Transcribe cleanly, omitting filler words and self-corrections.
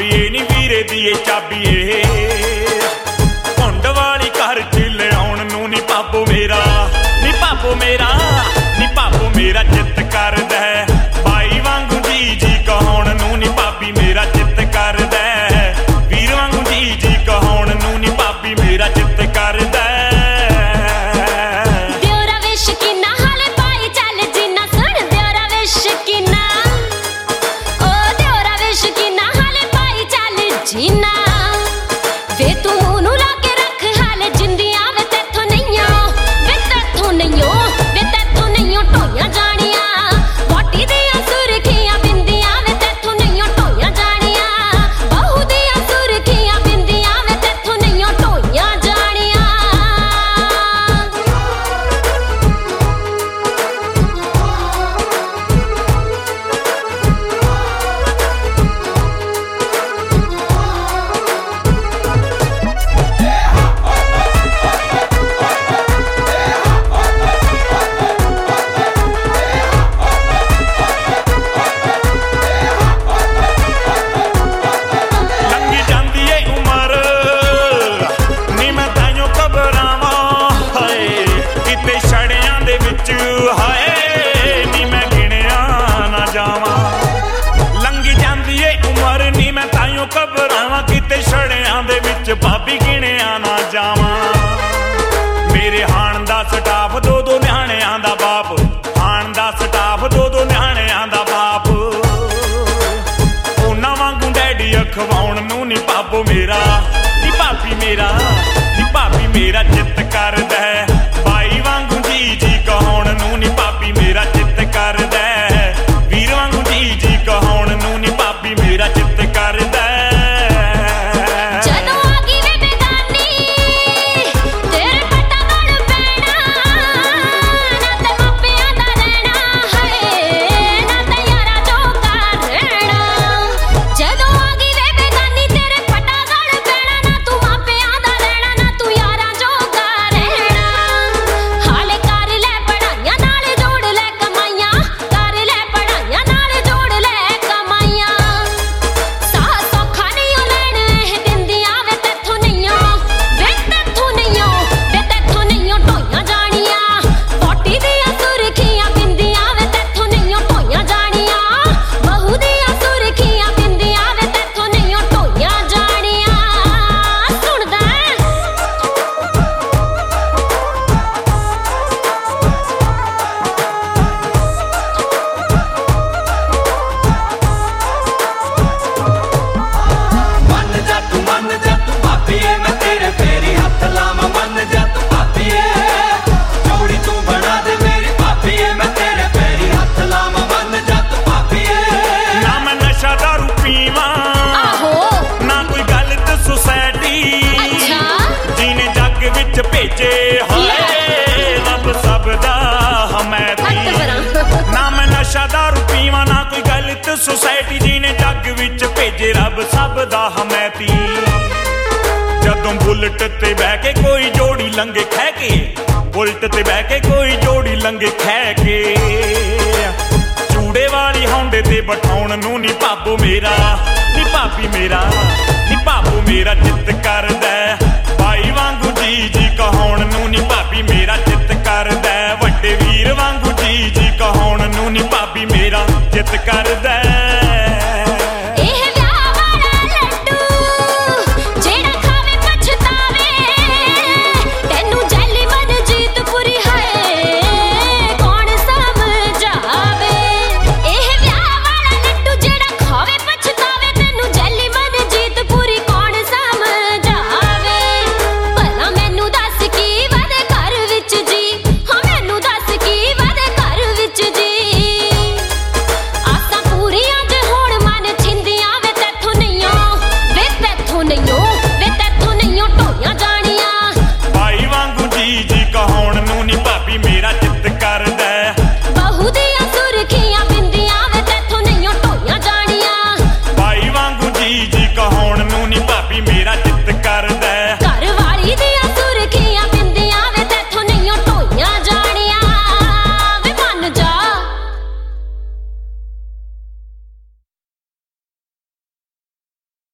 ਇਹ ਨੀ ਵੀਰੇ ਦੀ ਇਹ ਚਾਬੀ ਇਹ ਘੁੰਡ ਵਾਲੀ ਘਰ ਚ ਲਿਆਉਣ ਨੂੰ ਨੀ ਭਾਬੋ ਮੇਰਾ ਨੀ ਭਾਬੋ ਮੇਰਾ ਨੀ ਭਾਬੋ ਮੇਰਾ ਚਿੱਤ ਕਰਦਾ ਬਾਈ ਵਾਂਗੂ ਜੀ ਜੀ ਕਹਾਉਣ ਨੂੰ ਨੀ ਭਾਬੀ ਮੇਰਾ ਚਿੱਤ ਕਰਦਾ ਵੀਰ ਵਾਂਗੂ ਜੀ ਜੀ ਕਹਾਉਣ ਨੂੰ ਨੀ ਭਾਬੀ ਮੇਰਾ ਚਿੱਤ ਕਰਦਾ जीना वे तू मुँह ला के रख हाल जिंदियां वे तेथों नहीं टोइयां जानिया बोटी दियां सुर्खियां बिंदियां वे तेथों नहीं टोइयां जानिया बहू दियां सुर्खियां बिंदियां वे तेथों नहीं टोइयां जानिया ਹਾਏ ਨੀ ਮੈਂ ਗਿਣਿਆ ਨਾ ਜਾਵਾਂ ਲੰਘੀ ਜਾਂਦੀ ਏ ਉਮਰ ਨੀ ਮੈਂ ਤਾਈਓ ਘਬਰਾਵਾਂ ਕਿਤੇ ਛੜਿਆਂ ਦੇ ਵਿੱਚ ਭਾਬੀ ਗਿਣਿਆ ਨਾ ਜਾਵਾਂ ਮੇਰੇ ਹਾਣ ਦਾ ਸਟਾਫ ਦੋ ਦੋ ਨਿਆਣਿਆਂ ਦਾ ਬਾਪ ਹਾਣ ਦਾ ਸਟਾਫ ਦੋ ਦੋ ਨਿਆਣਿਆਂ ਦਾ ਬਾਪ ਉਹਨਾਂ ਵਾਂਗੂ ਡੈਡੀ ਅਖਵਾਉਣ ਨੂੰ ਨੀ ਭਾਬੋ ਮੇਰਾ ਨੀ ਭਾਬੀ ਮੇਰਾ ਨੀ ਭਾਬੀ ਮੇਰਾ ਚਿੱਤ ਕਰਦਾ ਬਾਈ ਵਾਂਗੂ ਜੀ ਜੀ ਕਹਾਉਣ ਨੂੰ ਨੀ ਭਾਬੀ ਮੇਰਾ ਚਿੱਤ ਕਰਦਾ ਵੀਰ ਵਾਂਗੂ ਜੀ ਜੀ ਕਹਾਉਣ ਨੂੰ ਨੀ ਭਾਬੀ ਮੇਰਾ ਚਿੱਤ ਕਰਦਾ ਜਦੋਂ ਆ ਗਈ ਵੇ ਬੇਗਾਨੀ ਤੇਰੇ ਪੱਟਾ ਗਲ ਪੈਣਾ ਨਾ ਤੇ ਮਾਪਿਆਂ ਦਾ ਰਹਿਣਾ ਹੈ ਨਾ ਤੇ ਯਾਰਾਂ ਜੋਗਾ ਰਹਿਣਾ ਜਦੋਂ ਆ ਗਈ ਵੇ ਬੇਗਾਨੀ ਤੇਰੇ ਪੱਟਾ ਗਲ ਪੈਣਾ ਨਾ ਤੂੰ ਮਾਪਿਆਂ ਦਾ ਰਹਿਣਾ ਨਾ ਤੂੰ ਯਾਰਾਂ ਜੋਗਾ ਰਹਿਣਾ ਹਾਲੇ ਕਰ ਲੈ ਪੜਾਈਆਂ ਨਾਲ ਜੋੜ ਲੈ ਕਮਾਈਆਂ ਕਰ ਲੈ ਪੜਾਈਆਂ ਨਾਲ ਜੋੜ ਲੈ ਕਮਾਈਆਂ ਸਾਹ ਸੌਖਾ ਨਹੀਂ ਓ ਲੈਣ ਇਹ ਦਿੰਦੀਆਂ ਵੇ ਤੇਥੋਂ ਨਹੀਂ ਟੋਈਆਂ ਜਾਣੀਆਂ ਬੋਟੀ ਦੀਆਂ ਸੁਰਖੀਆਂ ਬਿੰਦੀਆਂ ਵੇ ਤੇਥੋਂ ਨਹੀਂ ਟੋਈਆਂ ਜਾਣੀਆਂ ਬਹੂ ਦੀਆਂ ਸੁਰਖੀਆਂ ਬਿੰਦੀਆਂ ਵੇ ਤੇਥੋਂ ਨਹੀਂ ਟੋਈਆਂ ਜਾਣੀਆਂ ਸੁਣਦਾ ਮੰਨ ਜਾ ਤੂੰ ਭਾਬੀਏ ਮੈਂ ਤੇਰੇ ਪੈਰੀ ਹੱਥ ਲਾਵਾਂ ਮੰਨ ਜਾ ਤੂੰ ਭਾਬੀਏ ਜੋੜੀ ਤੂੰ ਬਣਾ ਦੇ ਮੇਰੀ ਭਾਬੀਏ ਮੈਂ ਤੇਰੇ ਪੈਰੀ ਹੱਥ ਲਾਵਾਂ ਮੰਨ ਜਾ ਤੂੰ ਭਾਬੀਏ ਨਾ ਮੈਂ ਨਸ਼ਾ ਦਾਰੂ ਪੀਵਾਂ ਆਹੋ ਨਾ ਕੋਈ ਗਲਤ ਸੁਸਾਇਟੀ ਅੱਛਾ ਜਿਹਨੇ ਜੱਗ ਵਿੱਚ ਭੇਜੇ ਹਾਏ ਰੱਬ ਸਭ ਦਾ ਹਮੈਤੀ ਨਾ ਮੈਂ ਨਸ਼ਾ ਦਾਰੂ ਪੀਵਾਂ ਨਾ ਕੋਈ ਗਲਤ ਸੁਸਾਇਟੀ ਜਿਹਨੇ ਜੱਗ ਵਿੱਚ ਭੇਜੇ ਰੱਬ ਸਭ ਦਾ ਹਮੈਤੀ ਜਦੋਂ ਬੁਲਟ ਤੇ ਬਹਿ ਕੇ ਕੋਈ ਜੋੜੀ ਲੰਘੇ ਖਹਿ ਕੇ ਬੁਲਟ ਤੇ ਬਹਿ ਕੇ ਕੋਈ ਜੋੜੀ ਲੰਘੇ ਖਹਿ ਕੇ ਚੂੜੇ ਵਾਲੀ ਹੌਂਡੇ ਤੇ ਬਿਠਾਉਣ ਨੂੰ ਨੀ ਭਾਬੋ ਮੇਰਾ ਨੀ ਭਾਬੀ ਮੇਰਾ ਨੀ ਭਾਬੋ ਮੇਰਾ ਚਿੱਤ ਕਰਦਾ ਬਾਈ ਵਾਂਗੂ ਜੀ ਜੀ ਕਹਾਉਣ ਨੂੰ ਨੀ ਭਾਬੀ ਮੇਰਾ ਚਿੱਤ ਕਰਦਾ ਵੱਡੇ ਵੀਰ ਵਾਂਗੂ ਜੀ ਜੀ ਕਹਾਉਣ ਨੂੰ ਨੀ ਭਾਬੀ ਮੇਰਾ ਚਿੱਤ ਕਰਦਾ